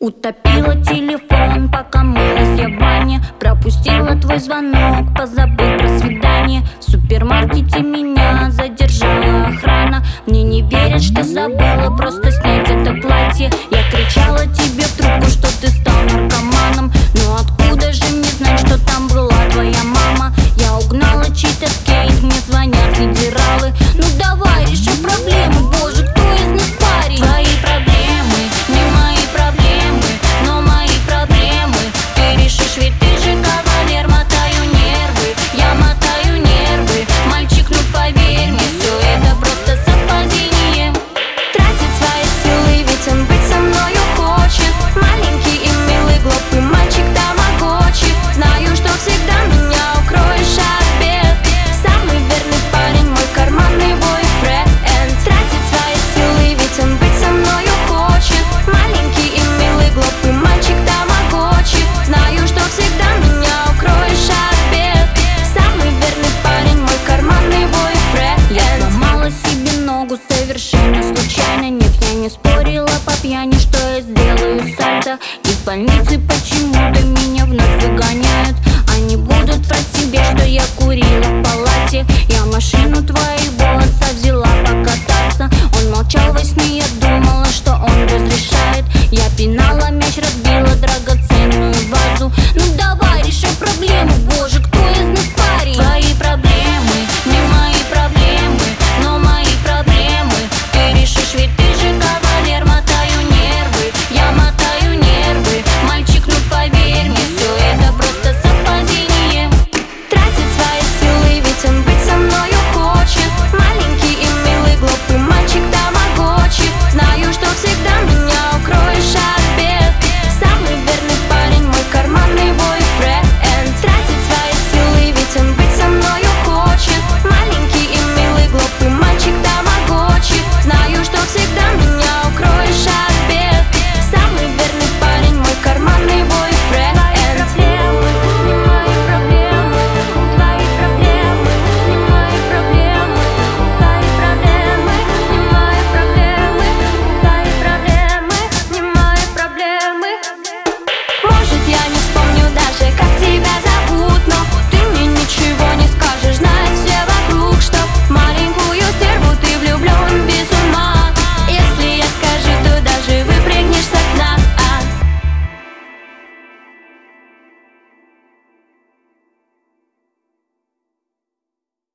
Утопила телефон, пока мылась я в бане. Пропустила твой звонок, позабыв про свидание. В супермаркете меня задержала охрана. Мне не верят, что забыла просто снять это платье. Я кричала тебе в трубку, что ты стал наркоманом. Но откуда же мне знать, что там была твоя мама? Я угнала чей-то скейт, мне звонят федералы. Ну давай, реши проблему, боже, кто из нас парень? Твои проблемы, не мои проблемы, но мои проблемы ты решишь, ведь ты же кавалер. Мотаю нервы, я мотаю нервы. Мальчик, ну поверь мне, все это просто совпадение. Тратит свои силы, ведь он быть со мною хочет. Маленький и милый, глупый мальчик тамагочи. Знаю, что всегда меня укроешь от бед. Самый верный парень, мой карманный бойфренд. Тратит свои силы, ведь он быть со мною хочет. Маленький и милый, глупый мальчик тамагочи. Знаю, что всегда меня укроешь от бед. Самый верный парень, мой карманный бойфренд. Я сломала себе ногу совершенно случайно. Нет, я не спорила по пьяни, что я сделаю сальто. Из больницы почему-то меня вновь выгоняют. Они будут врать тебе, что я курила в палате. Я машину твоего отца взяла покататься. Он молчал во сне, я думала, что он разрешает. Я пинала мяч, разбила драгоценную вазу. Ну давай, реши проблему.